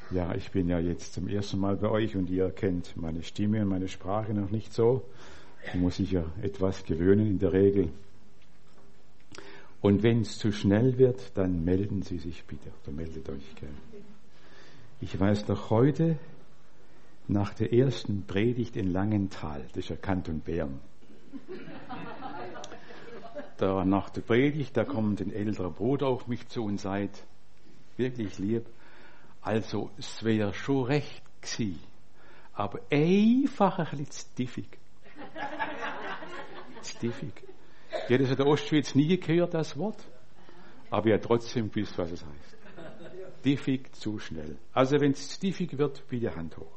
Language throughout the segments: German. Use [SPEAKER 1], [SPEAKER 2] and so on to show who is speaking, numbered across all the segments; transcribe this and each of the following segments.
[SPEAKER 1] Ja, ich bin ja jetzt zum ersten Mal bei euch und ihr kennt meine Stimme und meine Sprache noch nicht so. Da muss ich ja etwas gewöhnen in der Regel. Und wenn es zu schnell wird, dann melden Sie sich bitte, oder meldet euch gerne. Ich weiß noch heute, nach der ersten Predigt in Langenthal, das ist ja Kanton Bern, da nach der Predigt, da kommt ein älterer Bruder auf mich zu und sagt, wirklich lieb, also es wäre schon recht gsi, aber einfach ein bisschen stiffig. Stiffig. Ich hätte das in der Ostschweiz nie gehört, das Wort, aber ja trotzdem gewusst, was es heißt. Stiffig, zu schnell. Also wenn es stiffig wird, bitte Hand hoch.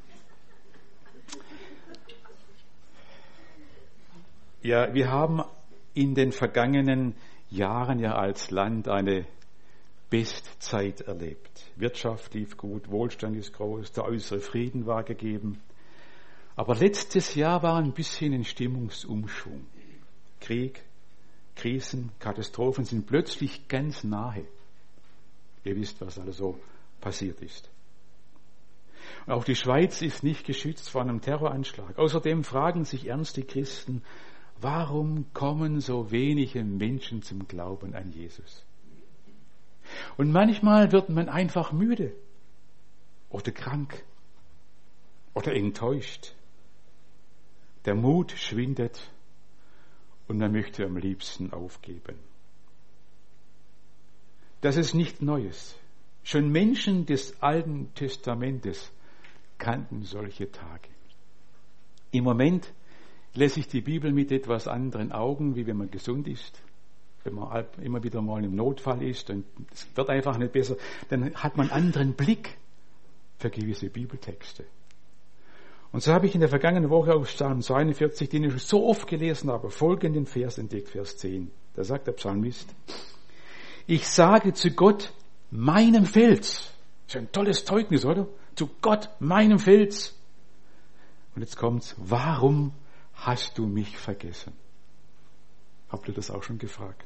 [SPEAKER 1] Ja, wir haben in den vergangenen Jahren ja als Land eine Bestzeit erlebt. Wirtschaft lief gut, Wohlstand ist groß, der äußere Frieden war gegeben. Aber letztes Jahr war ein bisschen ein Stimmungsumschwung. Krieg, Krisen, Katastrophen sind plötzlich ganz nahe. Ihr wisst, was alles so passiert ist. Und auch die Schweiz ist nicht geschützt vor einem Terroranschlag. Außerdem fragen sich ernste Christen, warum kommen so wenige Menschen zum Glauben an Jesus? Und manchmal wird man einfach müde oder krank oder enttäuscht. Der Mut schwindet und man möchte am liebsten aufgeben. Das ist nichts Neues. Schon Menschen des Alten Testamentes kannten solche Tage. Im Moment lese ich die Bibel mit etwas anderen Augen, wie wenn man gesund ist. Wenn man immer wieder mal im Notfall ist und es wird einfach nicht besser, dann hat man einen anderen Blick für gewisse Bibeltexte. Und so habe ich in der vergangenen Woche aus Psalm 42, den ich so oft gelesen habe, folgenden Vers entdeckt, Vers 10. Da sagt der Psalmist, ich sage zu Gott, meinem Fels. Das ist ein tolles Zeugnis, oder? Zu Gott, meinem Fels. Und jetzt kommt's, warum hast du mich vergessen? Habt ihr das auch schon gefragt?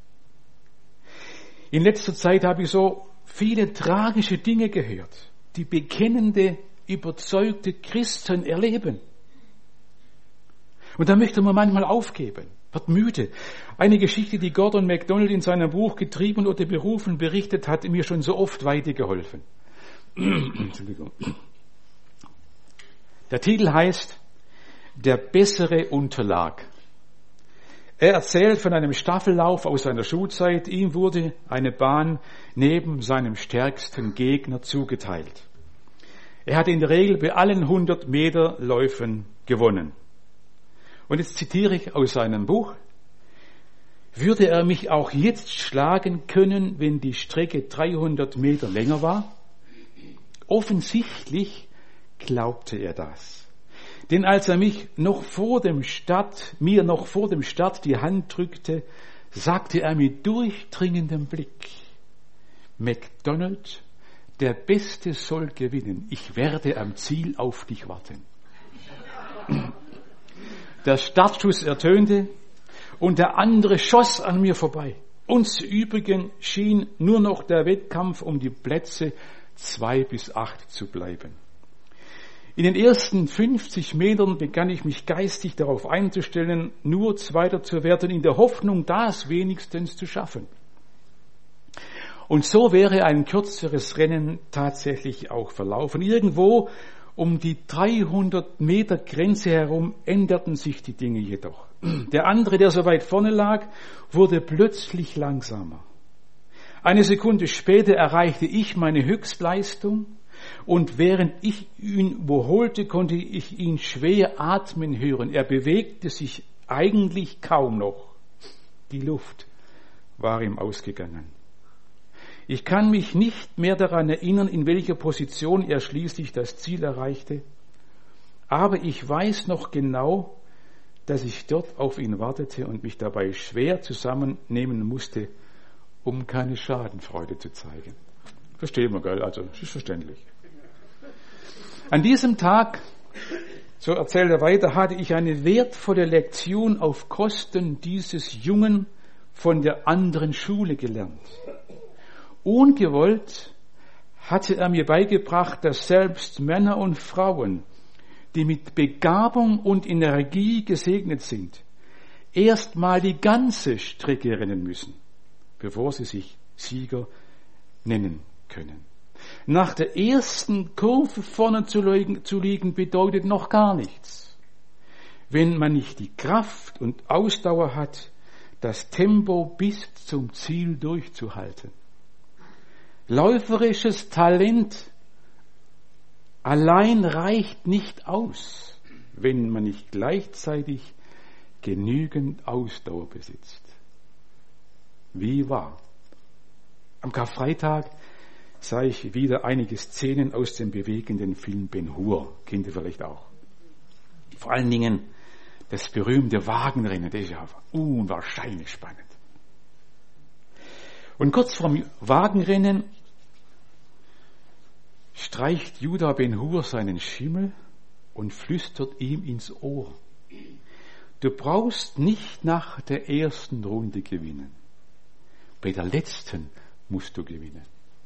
[SPEAKER 1] In letzter Zeit habe ich so viele tragische Dinge gehört, die bekennende, überzeugte Christen erleben. Und da möchte man manchmal aufgeben, wird müde. Eine Geschichte, die Gordon MacDonald in seinem Buch Getrieben oder berufen berichtet, hat mir schon so oft weitergeholfen. Entschuldigung. Der Titel heißt Der bessere Unterlag. Er erzählt von einem Staffellauf aus seiner Schulzeit. Ihm wurde eine Bahn neben seinem stärksten Gegner zugeteilt. Er hat in der Regel bei allen 100 Meter Läufen gewonnen. Und jetzt zitiere ich aus seinem Buch. Würde er mich auch jetzt schlagen können, wenn die Strecke 300 Meter länger war? Offensichtlich glaubte er das. Denn als er mir noch vor dem Start die Hand drückte, sagte er mit durchdringendem Blick, MacDonald, der Beste soll gewinnen. Ich werde am Ziel auf dich warten. Der Startschuss ertönte und der andere schoss an mir vorbei. Uns übrigen schien nur noch der Wettkampf um die Plätze 2 bis 8 zu bleiben. In den ersten 50 Metern begann ich mich geistig darauf einzustellen, nur Zweiter zu werden, in der Hoffnung, das wenigstens zu schaffen. Und so wäre ein kürzeres Rennen tatsächlich auch verlaufen. Irgendwo um die 300 Meter Grenze herum änderten sich die Dinge jedoch. Der andere, der so weit vorne lag, wurde plötzlich langsamer. Eine Sekunde später erreichte ich meine Höchstleistung. Und während ich ihn überholte, konnte ich ihn schwer atmen hören. Er bewegte sich eigentlich kaum noch. Die Luft war ihm ausgegangen. Ich kann mich nicht mehr daran erinnern, in welcher Position er schließlich das Ziel erreichte. Aber ich weiß noch genau, dass ich dort auf ihn wartete und mich dabei schwer zusammennehmen musste, um keine Schadenfreude zu zeigen. Verstehen wir, gell? Also, das ist verständlich. An diesem Tag, so erzählt er weiter, hatte ich eine wertvolle Lektion auf Kosten dieses Jungen von der anderen Schule gelernt. Ungewollt hatte er mir beigebracht, dass selbst Männer und Frauen, die mit Begabung und Energie gesegnet sind, erstmal die ganze Strecke rennen müssen, bevor sie sich Sieger nennen können. Nach der ersten Kurve vorne zu liegen, bedeutet noch gar nichts, wenn man nicht die Kraft und Ausdauer hat, das Tempo bis zum Ziel durchzuhalten. Läuferisches Talent allein reicht nicht aus, wenn man nicht gleichzeitig genügend Ausdauer besitzt. Wie wahr? Am Karfreitag sah ich wieder einige Szenen aus dem bewegenden Film Ben-Hur. Kennt ihr vielleicht auch. Vor allen Dingen das berühmte Wagenrennen, das ist ja unwahrscheinlich spannend. Und kurz vorm Wagenrennen streicht Judah Ben-Hur seinen Schimmel und flüstert ihm ins Ohr: Du brauchst nicht nach der ersten Runde gewinnen. Bei der letzten musst du gewinnen.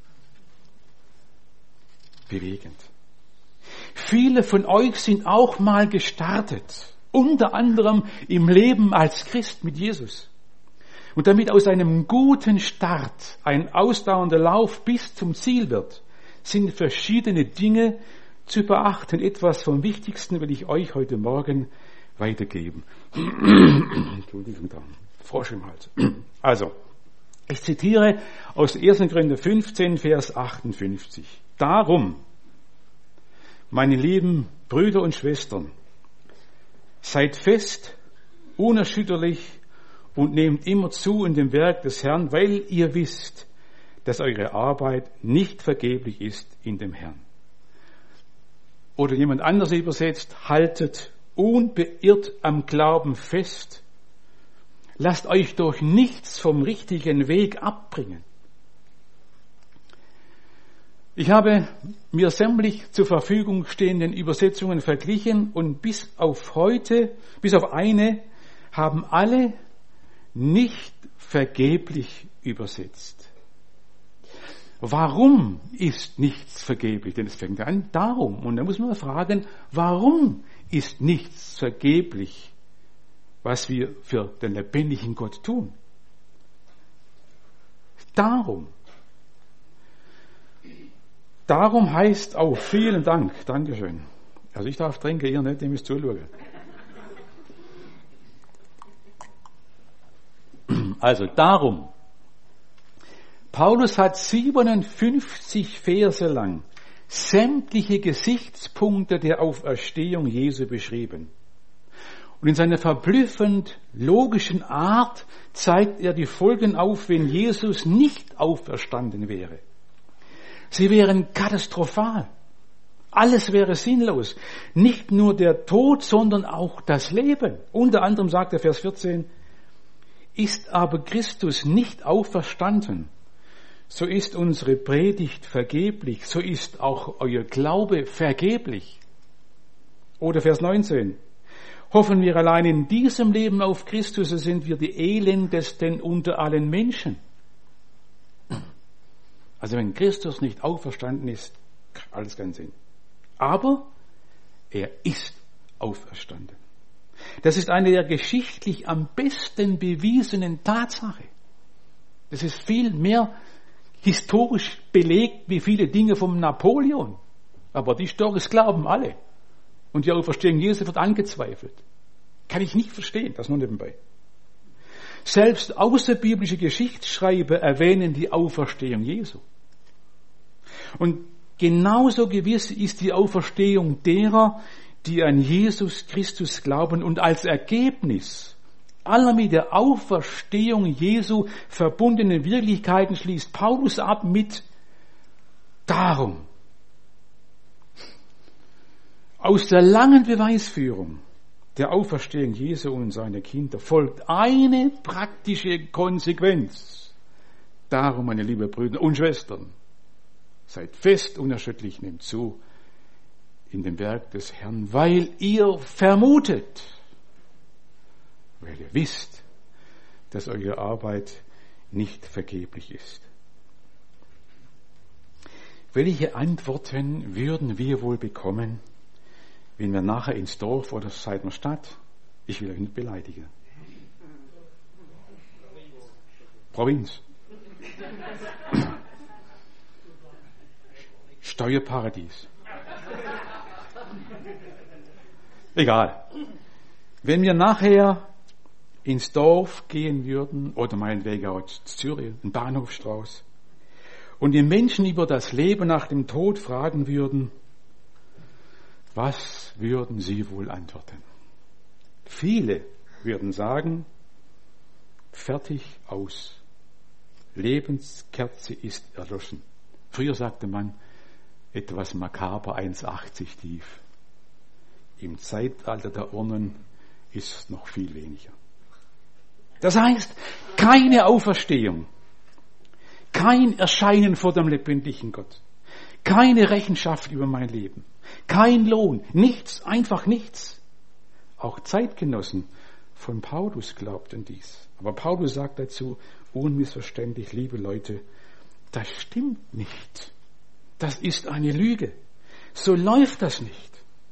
[SPEAKER 1] Bewegend. Viele von euch sind auch mal gestartet, unter anderem im Leben als Christ mit Jesus. Und damit aus einem guten Start ein ausdauernder Lauf bis zum Ziel wird, sind verschiedene Dinge zu beachten. Etwas vom Wichtigsten will ich euch heute Morgen weitergeben. Entschuldigung, da Frosch im Hals. Also, ich zitiere aus 1. Korinther 15, Vers 58. Darum, meine lieben Brüder und Schwestern, seid fest, unerschütterlich und nehmt immer zu in dem Werk des Herrn, weil ihr wisst, dass eure Arbeit nicht vergeblich ist in dem Herrn. Oder jemand anders übersetzt: haltet unbeirrt am Glauben fest. Lasst euch durch nichts vom richtigen Weg abbringen. Ich habe mir sämtlich zur Verfügung stehenden Übersetzungen verglichen und bis auf eine, haben alle nicht vergeblich übersetzt. Warum ist nichts vergeblich? Denn es fängt an darum. Und da muss man fragen, warum ist nichts vergeblich, was wir für den lebendigen Gott tun? Darum. Darum heißt auch, vielen Dank, Dankeschön. Also ich darf trinken, ihr nicht, ihr müsst zuschauen. Also darum. Paulus hat 57 Verse lang sämtliche Gesichtspunkte der Auferstehung Jesu beschrieben. Und in seiner verblüffend logischen Art zeigt er die Folgen auf, wenn Jesus nicht auferstanden wäre. Sie wären katastrophal. Alles wäre sinnlos. Nicht nur der Tod, sondern auch das Leben. Unter anderem sagt der Vers 14, ist aber Christus nicht auferstanden, so ist unsere Predigt vergeblich, so ist auch euer Glaube vergeblich. Oder Vers 19, hoffen wir allein in diesem Leben auf Christus, so sind wir die elendesten unter allen Menschen. Also wenn Christus nicht auferstanden ist, alles keinen Sinn. Aber er ist auferstanden. Das ist eine der geschichtlich am besten bewiesenen Tatsache. Das ist viel mehr historisch belegt wie viele Dinge vom Napoleon. Aber die Storys glauben alle. Und die Auferstehung Jesu wird angezweifelt. Kann ich nicht verstehen, das nur nebenbei. Selbst außerbiblische Geschichtsschreiber erwähnen die Auferstehung Jesu. Und genauso gewiss ist die Auferstehung derer, die an Jesus Christus glauben und als Ergebnis aller mit der Auferstehung Jesu verbundenen Wirklichkeiten schließt Paulus ab mit darum. Aus der langen Beweisführung der Auferstehung Jesu und seiner Kinder folgt eine praktische Konsequenz. Darum, meine lieben Brüder und Schwestern, seid fest unerschütterlich, nehmt zu in dem Werk des Herrn, weil ihr vermutet, weil ihr wisst, dass eure Arbeit nicht vergeblich ist. Welche Antworten würden wir wohl bekommen, wenn wir nachher ins Dorf oder seid in Stadt, ich will euch nicht beleidigen, Provinz, Steuerparadies, egal. Wenn wir nachher ins Dorf gehen würden, oder meinetwegen auch Zürich, ein Bahnhofstraße, und die Menschen über das Leben nach dem Tod fragen würden, was würden sie wohl antworten? Viele würden sagen, fertig, aus. Lebenskerze ist erloschen. Früher sagte man, etwas makaber 1,80 tief. Im Zeitalter der Urnen ist es noch viel weniger. Das heißt, keine Auferstehung, kein Erscheinen vor dem lebendigen Gott, keine Rechenschaft über mein Leben, kein Lohn, nichts, einfach nichts. Auch Zeitgenossen von Paulus glaubten dies. Aber Paulus sagt dazu, unmissverständlich, liebe Leute, das stimmt nicht. Das ist eine Lüge. So läuft das nicht.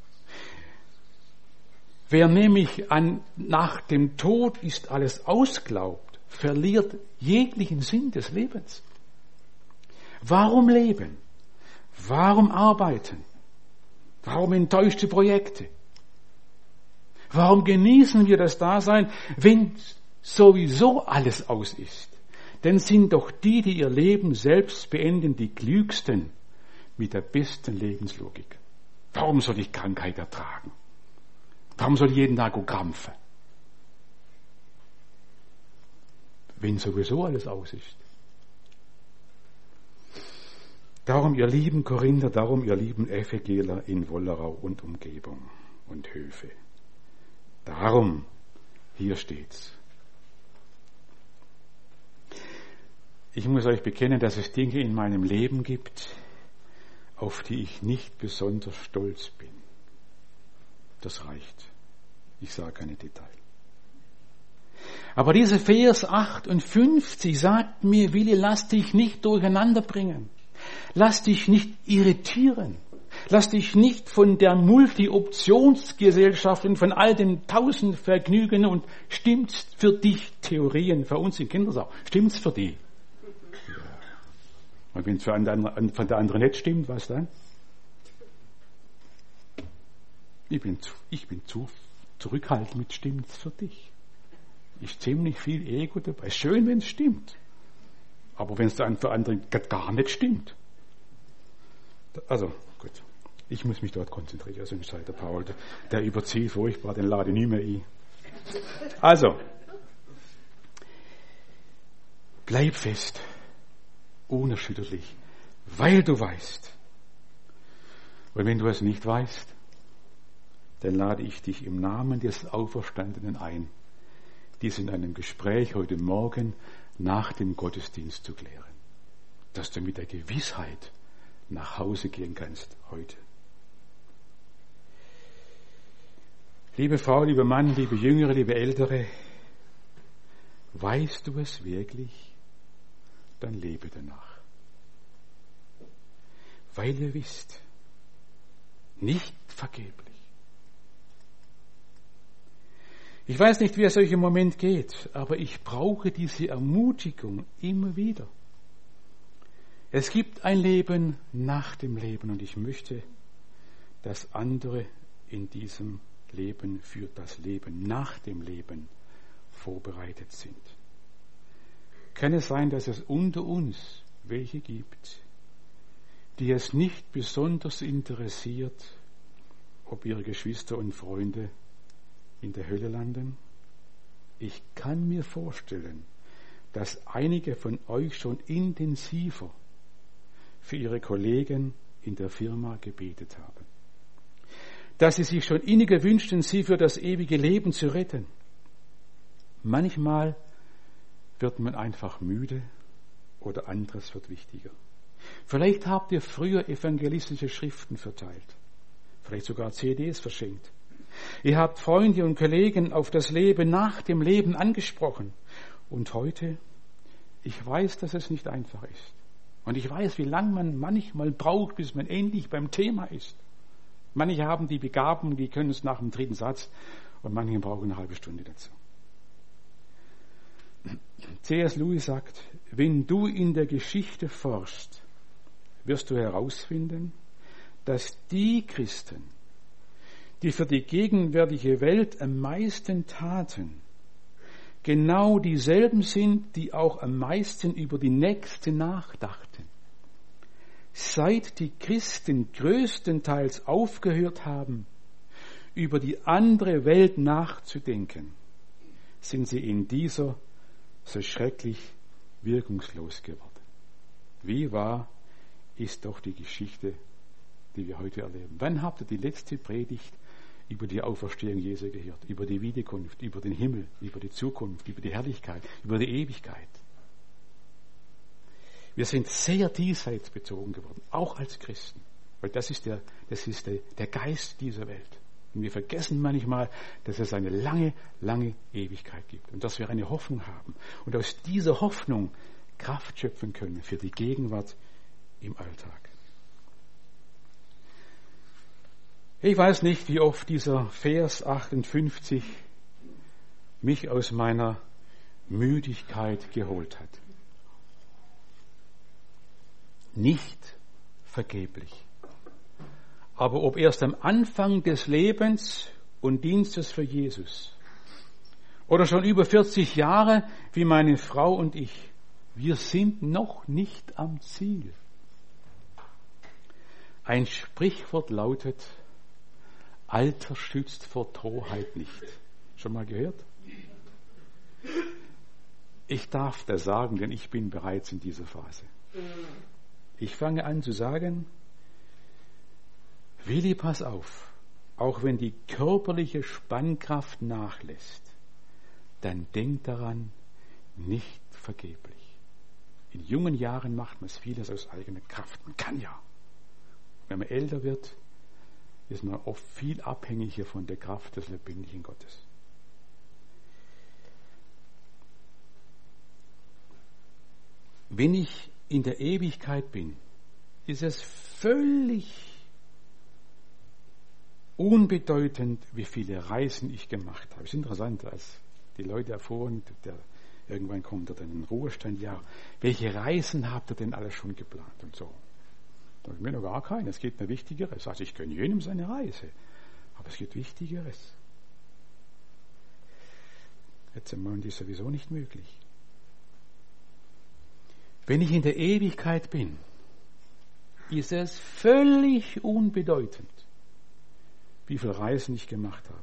[SPEAKER 1] Wer nämlich nach dem Tod ist alles ausglaubt, verliert jeglichen Sinn des Lebens. Warum leben? Warum arbeiten? Warum enttäuschte Projekte? Warum genießen wir das Dasein, wenn sowieso alles aus ist? Denn sind doch die, die ihr Leben selbst beenden, die klügsten mit der besten Lebenslogik. Warum soll ich Krankheit ertragen? Warum soll ich jeden Tag krampfen? Wenn sowieso alles aus ist. Darum, ihr lieben Korinther, darum, ihr lieben FEGler in Wollerau und Umgebung und Höfe. Darum, hier steht's. Ich muss euch bekennen, dass es Dinge in meinem Leben gibt, auf die ich nicht besonders stolz bin. Das reicht. Ich sage keine Details. Aber diese Vers 58 sagt mir, Willi, lass dich nicht durcheinander bringen. Lass dich nicht irritieren. Lass dich nicht von der Multi-Optionsgesellschaft und von all den 1000 Vergnügen und stimmt's für dich Theorien, für uns in Kindersau, stimmt's für die? Ja. Und wenn es von der anderen nicht stimmt, was dann? Ich bin zu zurückhaltend mit stimmt's für dich. Ist ziemlich viel Ego dabei. Schön, wenn es stimmt. Aber wenn es dann für andere gar nicht stimmt. Also, gut. Ich muss mich dort konzentrieren, sonst sei der Paul, der überzieht furchtbar, den lade ich nie mehr ein. Also, bleib fest, unerschütterlich, weil du weißt. Und wenn du es nicht weißt, dann lade ich dich im Namen des Auferstandenen ein, dies in einem Gespräch heute Morgen nach dem Gottesdienst zu klären, dass du mit der Gewissheit nach Hause gehen kannst heute. Liebe Frau, lieber Mann, liebe Jüngere, liebe Ältere, weißt du es wirklich? Dann lebe danach. Weil ihr wisst, nicht vergeblich. Ich weiß nicht, wie es euch im Moment geht, aber ich brauche diese Ermutigung immer wieder. Es gibt ein Leben nach dem Leben und ich möchte, dass andere in diesem Leben für das Leben nach dem Leben vorbereitet sind. Kann es sein, dass es unter uns welche gibt, die es nicht besonders interessiert, ob ihre Geschwister und Freunde in der Hölle landen? Ich kann mir vorstellen, dass einige von euch schon intensiver für ihre Kollegen in der Firma gebetet haben. Dass sie sich schon inniger wünschten, sie für das ewige Leben zu retten. Manchmal wird man einfach müde oder anderes wird wichtiger. Vielleicht habt ihr früher evangelistische Schriften verteilt, vielleicht sogar CDs verschenkt. Ihr habt Freunde und Kollegen auf das Leben nach dem Leben angesprochen. Und heute, ich weiß, dass es nicht einfach ist. Und ich weiß, wie lange man manchmal braucht, bis man endlich beim Thema ist. Manche haben die Begabung, die können es nach dem 3. Satz und manche brauchen eine halbe Stunde dazu. C.S. Lewis sagt, wenn du in der Geschichte forschst, wirst du herausfinden, dass die Christen, die für die gegenwärtige Welt am meisten taten, genau dieselben sind, die auch am meisten über die nächste nachdachten. Seit die Christen größtenteils aufgehört haben, über die andere Welt nachzudenken, sind sie in dieser so schrecklich wirkungslos geworden. Wie wahr ist doch die Geschichte, die wir heute erleben. Wann habt ihr die letzte Predigt über die Auferstehung Jesu gehört? Über die Wiederkunft, über den Himmel, über die Zukunft, über die Herrlichkeit, über die Ewigkeit. Wir sind sehr diesseitsbezogen geworden, auch als Christen. Weil das ist der Geist dieser Welt. Und wir vergessen manchmal, dass es eine lange, lange Ewigkeit gibt. Und dass wir eine Hoffnung haben. Und aus dieser Hoffnung Kraft schöpfen können für die Gegenwart im Alltag. Ich weiß nicht, wie oft dieser Vers 58 mich aus meiner Müdigkeit geholt hat. Nicht vergeblich. Aber ob erst am Anfang des Lebens und Dienstes für Jesus oder schon über 40 Jahre wie meine Frau und ich, wir sind noch nicht am Ziel. Ein Sprichwort lautet, Alter schützt vor Torheit nicht. Schon mal gehört? Ich darf das sagen, denn ich bin bereits in dieser Phase. Ich fange an zu sagen, Willi, pass auf, auch wenn die körperliche Spannkraft nachlässt, dann denk daran, nicht vergeblich. In jungen Jahren macht man es vieles aus eigener Kraft. Man kann ja. Wenn man älter wird, ist man oft viel abhängiger von der Kraft des lebendigen Gottes. Wenn ich in der Ewigkeit bin, ist es völlig unbedeutend, wie viele Reisen ich gemacht habe. Es ist interessant, als die Leute erfuhren, irgendwann kommt er dann in den Ruhestand, ja, welche Reisen habt ihr denn alles schon geplant und so. Da habe ich mir noch gar keine, es geht mir Wichtigeres. Also ich gönne jedem seine Reise, aber es geht Wichtigeres. Jetzt im Moment ist sowieso nicht möglich. Wenn ich in der Ewigkeit bin, ist es völlig unbedeutend, wie viele Reisen ich gemacht habe,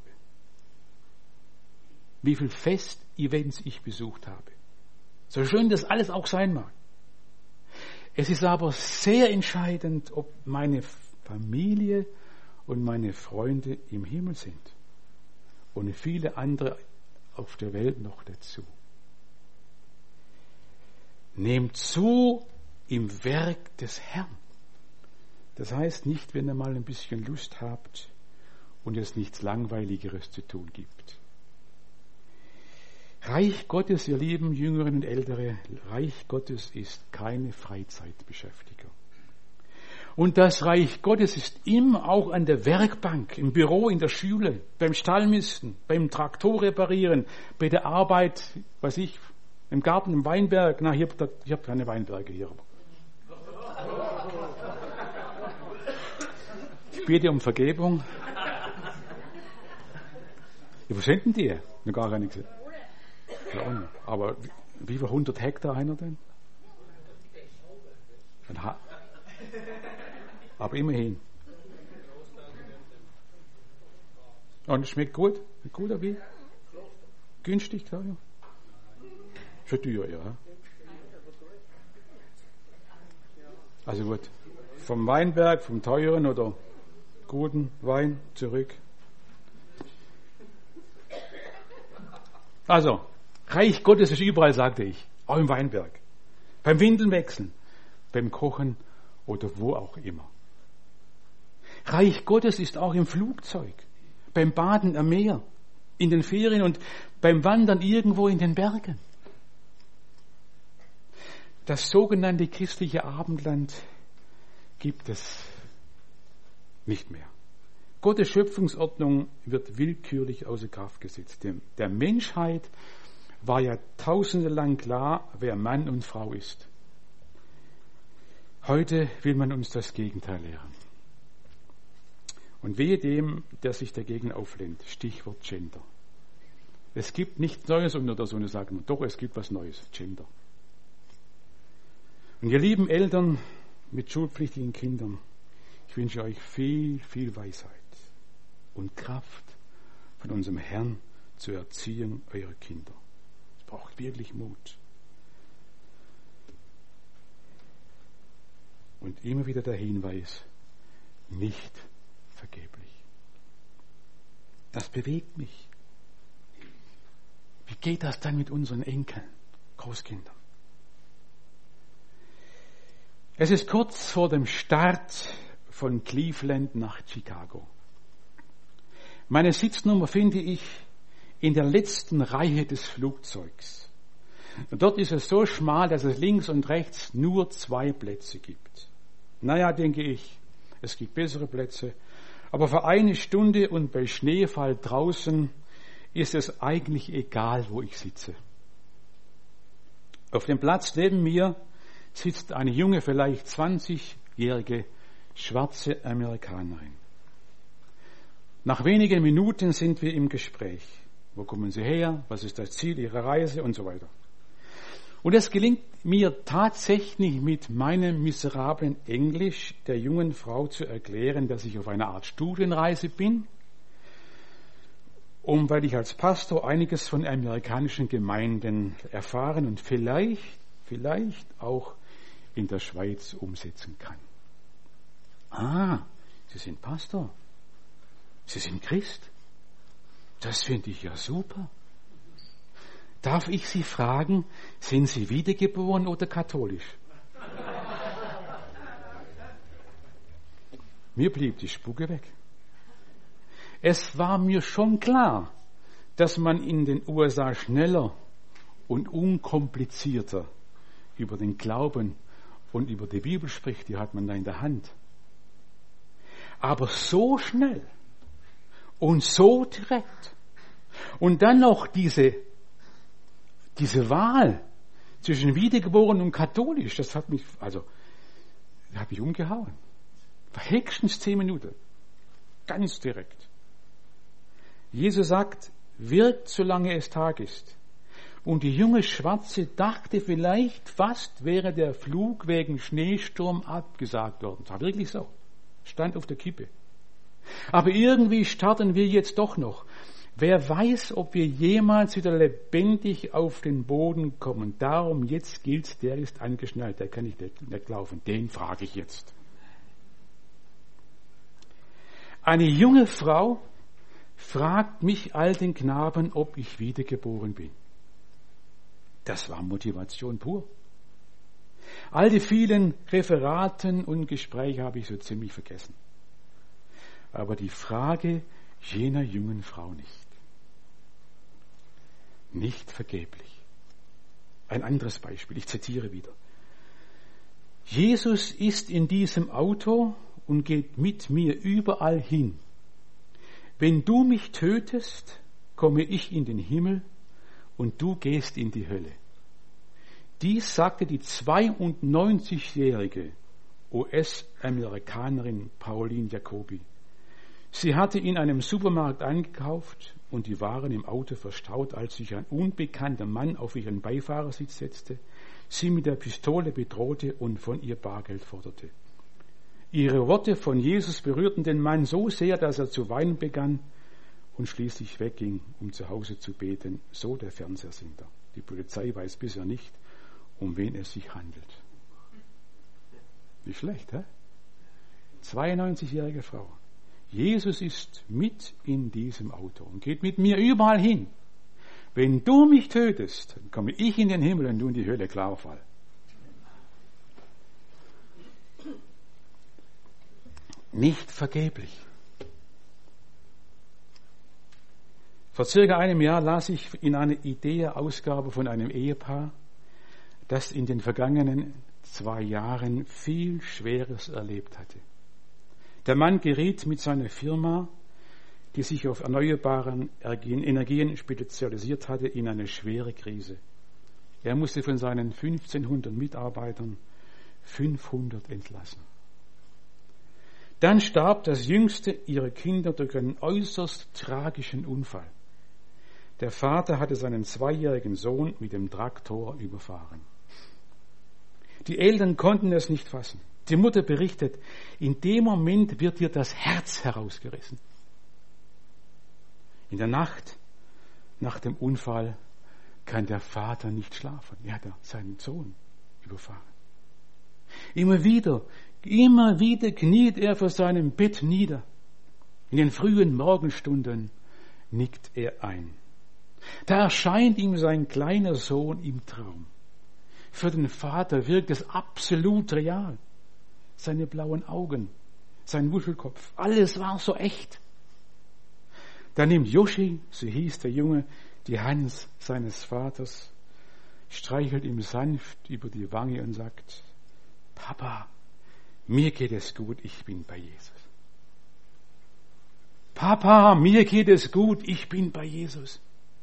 [SPEAKER 1] wie viele Festevents ich besucht habe. So schön das alles auch sein mag. Es ist aber sehr entscheidend, ob meine Familie und meine Freunde im Himmel sind und viele andere auf der Welt noch dazu. Nehmt zu im Werk des Herrn. Das heißt nicht, wenn ihr mal ein bisschen Lust habt und es nichts Langweiligeres zu tun gibt. Reich Gottes, ihr lieben Jüngeren und Ältere, Reich Gottes ist keine Freizeitbeschäftigung. Und das Reich Gottes ist immer auch an der Werkbank, im Büro, in der Schule, beim Stallmisten, beim Traktor reparieren, bei der Arbeit, im Garten, im Weinberg. Na, ich hab keine Weinberge hier. Ich bitte um Vergebung. Ja, wo sind denn die? Noch gar keine gesehen. Ja, aber wie viele 100 Hektar einer denn? Aber immerhin. Und es schmeckt gut? Gut oder wie? Günstig, klar, ja. Schon teuer, ja. Also gut. Vom Weinberg, vom teuren oder guten Wein zurück. Also, Reich Gottes ist überall, sagte ich. Auch im Weinberg. Beim Windelnwechseln, beim Kochen oder wo auch immer. Reich Gottes ist auch im Flugzeug, beim Baden am Meer, in den Ferien und beim Wandern irgendwo in den Bergen. Das sogenannte christliche Abendland gibt es nicht mehr. Gottes Schöpfungsordnung wird willkürlich außer Kraft gesetzt. Der Menschheit war ja tausende lang klar, wer Mann und Frau ist. Heute will man uns das Gegenteil lehren. Und wehe dem, der sich dagegen auflehnt. Stichwort Gender. Es gibt nichts Neues unter der Sonne, sagen wir. Doch, es gibt was Neues. Gender. Und ihr lieben Eltern mit schulpflichtigen Kindern, ich wünsche euch viel, viel Weisheit und Kraft von unserem Herrn zur Erziehung eurer Kinder. Es braucht wirklich Mut. Und immer wieder der Hinweis, nicht vergeblich. Das bewegt mich. Wie geht das dann mit unseren Enkeln, Großkindern? Es ist kurz vor dem Start von Cleveland nach Chicago. Meine Sitznummer finde ich in der letzten Reihe des Flugzeugs. Und dort ist es so schmal, dass es links und rechts nur 2 Plätze gibt. Naja, denke ich, es gibt bessere Plätze. Aber für 1 Stunde und bei Schneefall draußen ist es eigentlich egal, wo ich sitze. Auf dem Platz neben mir sitzt eine junge, vielleicht 20-jährige schwarze Amerikanerin. Nach wenigen Minuten sind wir im Gespräch. Wo kommen Sie her? Was ist das Ziel Ihrer Reise? Und so weiter. Und es gelingt mir tatsächlich mit meinem miserablen Englisch der jungen Frau zu erklären, dass ich auf einer Art Studienreise bin, weil ich als Pastor einiges von amerikanischen Gemeinden erfahren und vielleicht auch in der Schweiz umsetzen kann. Ah, Sie sind Pastor. Sie sind Christ. Das finde ich ja super. Darf ich Sie fragen, sind Sie wiedergeboren oder katholisch? Mir blieb die Spucke weg. Es war mir schon klar, dass man in den USA schneller und unkomplizierter über den Glauben und über die Bibel spricht, die hat man da in der Hand. Aber so schnell und so direkt und dann noch diese Wahl zwischen wiedergeboren und katholisch, das hat mich umgehauen. Höchstens 10 Minuten. Ganz direkt. Jesus sagt, wirkt, solange es Tag ist. Und die junge Schwarze dachte vielleicht, fast wäre der Flug wegen Schneesturm abgesagt worden. Das war wirklich so. Stand auf der Kippe. Aber irgendwie starten wir jetzt doch noch. Wer weiß, ob wir jemals wieder lebendig auf den Boden kommen. Darum, jetzt gilt's, der ist angeschnallt, der kann nicht weglaufen. Den frage ich jetzt. Eine junge Frau fragt mich alten Knaben, ob ich wiedergeboren bin. Das war Motivation pur. All die vielen Referaten und Gespräche habe ich so ziemlich vergessen. Aber die Frage jener jungen Frau nicht. Nicht vergeblich. Ein anderes Beispiel, ich zitiere wieder. Jesus ist in diesem Auto und geht mit mir überall hin. Wenn du mich tötest, komme ich in den Himmel und du gehst in die Hölle. Dies sagte die 92-jährige US-Amerikanerin Pauline Jacobi. Sie hatte in einem Supermarkt eingekauft und die Waren im Auto verstaut, als sich ein unbekannter Mann auf ihren Beifahrersitz setzte, sie mit der Pistole bedrohte und von ihr Bargeld forderte. Ihre Worte von Jesus berührten den Mann so sehr, dass er zu weinen begann und schließlich wegging, um zu Hause zu beten, so der Fernsehsender. Die Polizei weiß bisher nicht, um wen es sich handelt. Nicht schlecht, hä? 92-jährige Frau. Jesus ist mit in diesem Auto und geht mit mir überall hin. Wenn du mich tötest, dann komme ich in den Himmel und du in die Hölle, klarer Fall. Nicht vergeblich. Vor circa einem Jahr las ich in einer Idea-Ausgabe von einem Ehepaar, das in den vergangenen 2 Jahren viel Schweres erlebt hatte. Der Mann geriet mit seiner Firma, die sich auf erneuerbaren Energien spezialisiert hatte, in eine schwere Krise. Er musste von seinen 1500 Mitarbeitern 500 entlassen. Dann starb das jüngste ihrer Kinder durch einen äußerst tragischen Unfall. Der Vater hatte seinen 2-jährigen Sohn mit dem Traktor überfahren. Die Eltern konnten es nicht fassen. Die Mutter berichtet, in dem Moment wird ihr das Herz herausgerissen. In der Nacht nach dem Unfall kann der Vater nicht schlafen. Er hat seinen Sohn überfahren. Immer wieder kniet er vor seinem Bett nieder. In den frühen Morgenstunden nickt er ein. Da erscheint ihm sein kleiner Sohn im Traum. Für den Vater wirkt es absolut real. Seine blauen Augen, sein Wuschelkopf, alles war so echt. Da nimmt Joschi, so hieß der Junge, die Hand seines Vaters, streichelt ihm sanft über die Wange und sagt, Papa, mir geht es gut, ich bin bei Jesus. Papa, mir geht es gut, ich bin bei Jesus.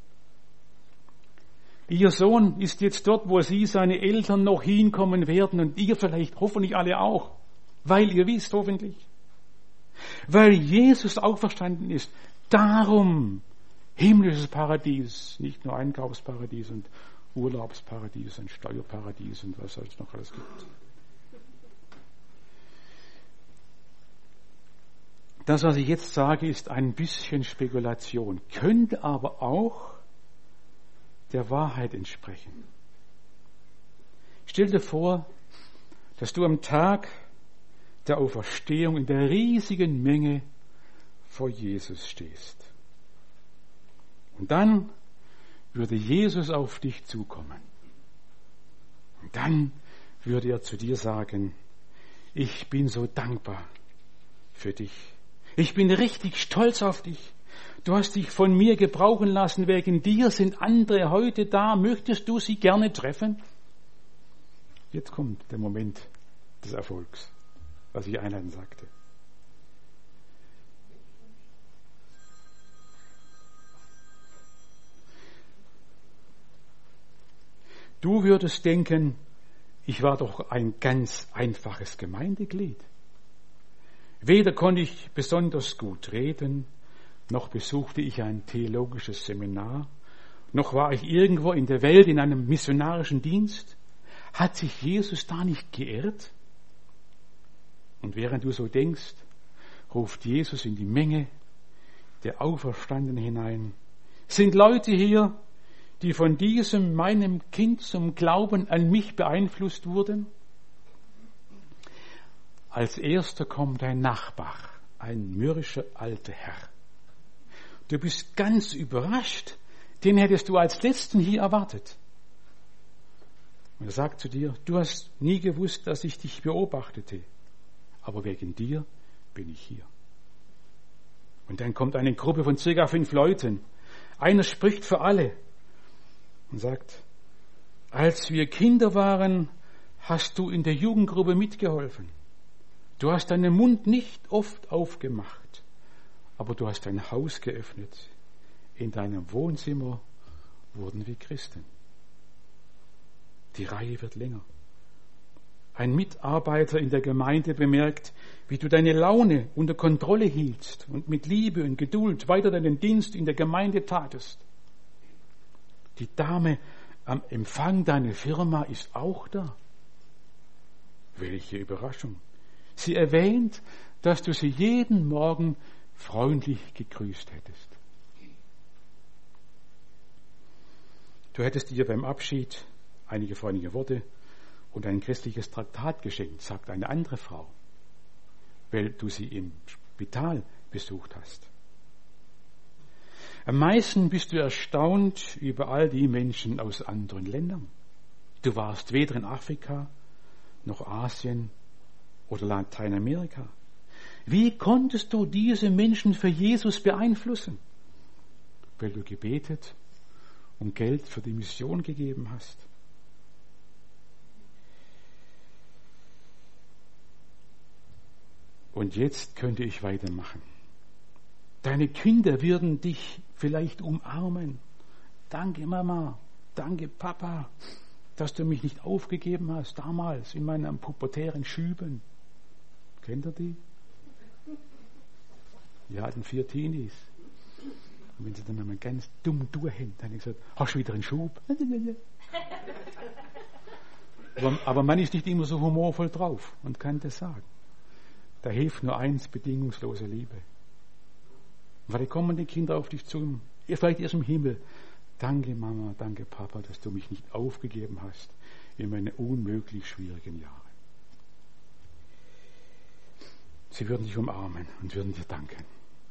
[SPEAKER 1] Ihr Sohn ist jetzt dort, wo Sie, seine Eltern, noch hinkommen werden und ihr vielleicht, hoffentlich alle auch, weil ihr wisst, hoffentlich, weil Jesus auferstanden ist. Darum himmlisches Paradies, nicht nur Einkaufsparadies und Urlaubsparadies und Steuerparadies und was es noch alles gibt. Das, was ich jetzt sage, ist ein bisschen Spekulation, könnte aber auch der Wahrheit entsprechen. Stell dir vor, dass du am Tag der Auferstehung in der riesigen Menge vor Jesus stehst. Und dann würde Jesus auf dich zukommen. Und dann würde er zu dir sagen, ich bin so dankbar für dich. Ich bin richtig stolz auf dich. Du hast dich von mir gebrauchen lassen. Wegen dir sind andere heute da. Möchtest du sie gerne treffen? Jetzt kommt der Moment des Erfolgs, was ich einleitend sagte. Du würdest denken, ich war doch ein ganz einfaches Gemeindeglied. Weder konnte ich besonders gut reden, noch besuchte ich ein theologisches Seminar, noch war ich irgendwo in der Welt in einem missionarischen Dienst. Hat sich Jesus da nicht geirrt? Und während du so denkst, ruft Jesus in die Menge der Auferstandenen hinein. Sind Leute hier, die von diesem meinem Kind zum Glauben an mich beeinflusst wurden? Als erster kommt ein Nachbar, ein mürrischer alter Herr. Du bist ganz überrascht, den hättest du als letzten hier erwartet. Und er sagt zu dir, du hast nie gewusst, dass ich dich beobachtete, aber wegen dir bin ich hier. Und dann kommt eine Gruppe von circa 5 Leuten. Einer spricht für alle und sagt, als wir Kinder waren, hast du in der Jugendgruppe mitgeholfen. Du hast deinen Mund nicht oft aufgemacht, aber du hast dein Haus geöffnet. In deinem Wohnzimmer wurden wir Christen. Die Reihe wird länger. Ein Mitarbeiter in der Gemeinde bemerkt, wie du deine Laune unter Kontrolle hieltst und mit Liebe und Geduld weiter deinen Dienst in der Gemeinde tatest. Die Dame am Empfang deiner Firma ist auch da. Welche Überraschung. Sie erwähnt, dass du sie jeden Morgen freundlich gegrüßt hättest. Du hättest ihr beim Abschied einige freundliche Worte und ein christliches Traktat geschenkt, sagt eine andere Frau, weil du sie im Spital besucht hast. Am meisten bist du erstaunt über all die Menschen aus anderen Ländern. Du warst weder in Afrika noch Asien oder Lateinamerika. Wie konntest du diese Menschen für Jesus beeinflussen? Weil du gebetet und Geld für die Mission gegeben hast. Und jetzt könnte ich weitermachen. Deine Kinder würden dich vielleicht umarmen. Danke Mama, danke Papa, dass du mich nicht aufgegeben hast, damals in meinen pubertären Schüben. Kennt ihr die? Wir hatten 4 Teenies. Und wenn sie dann einmal ganz dumm durchhängt, dann habe ich gesagt, hast du wieder einen Schub? Aber man ist nicht immer so humorvoll drauf und kann das sagen. Da hilft nur eins, bedingungslose Liebe. Weil kommen die Kinder auf dich zu, vielleicht erst im Himmel. Danke Mama, danke Papa, dass du mich nicht aufgegeben hast in meine unmöglich schwierigen Jahre. Sie würden dich umarmen und würden dir danken.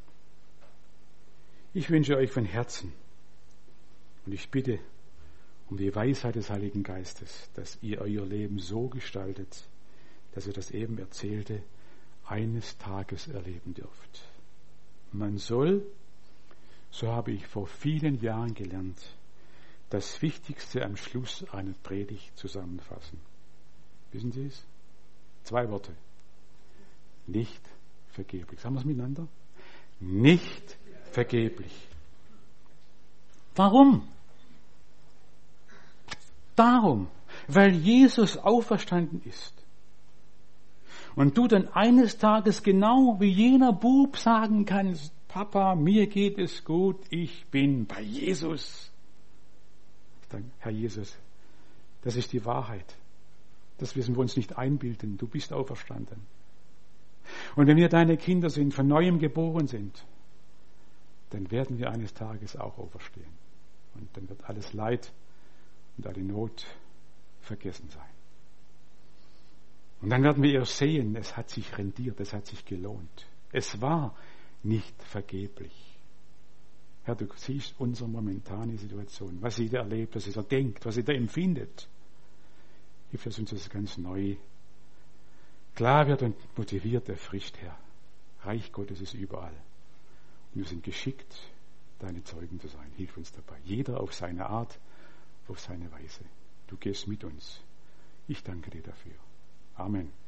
[SPEAKER 1] Ich wünsche euch von Herzen und ich bitte um die Weisheit des Heiligen Geistes, dass ihr euer Leben so gestaltet, dass ihr das eben Erzählte eines Tages erleben dürft. Man soll, so habe ich vor vielen Jahren gelernt, das Wichtigste am Schluss einer Predigt zusammenfassen. Wissen Sie es? 2 Worte. Nicht vergeblich. Sagen wir es miteinander? Nicht vergeblich. Warum? Darum, weil Jesus auferstanden ist. Und du dann eines Tages genau wie jener Bub sagen kannst, Papa, mir geht es gut, ich bin bei Jesus. Dann, Herr Jesus, das ist die Wahrheit. Das müssen wir uns nicht einbilden. Du bist auferstanden. Und wenn wir deine Kinder sind, von neuem geboren sind, dann werden wir eines Tages auch auferstehen. Und dann wird alles Leid und alle Not vergessen sein. Und dann werden wir erst sehen, es hat sich rendiert, es hat sich gelohnt. Es war nicht vergeblich. Herr, du siehst unsere momentane Situation, was sie da erlebt, was sie da denkt, was sie da empfindet. Hilf uns das ganz neu klar wird und motiviert, erfrischt, Herr. Reich Gottes ist überall. Und wir sind geschickt, deine Zeugen zu sein. Hilf uns dabei. Jeder auf seine Art, auf seine Weise. Du gehst mit uns. Ich danke dir dafür. Amen.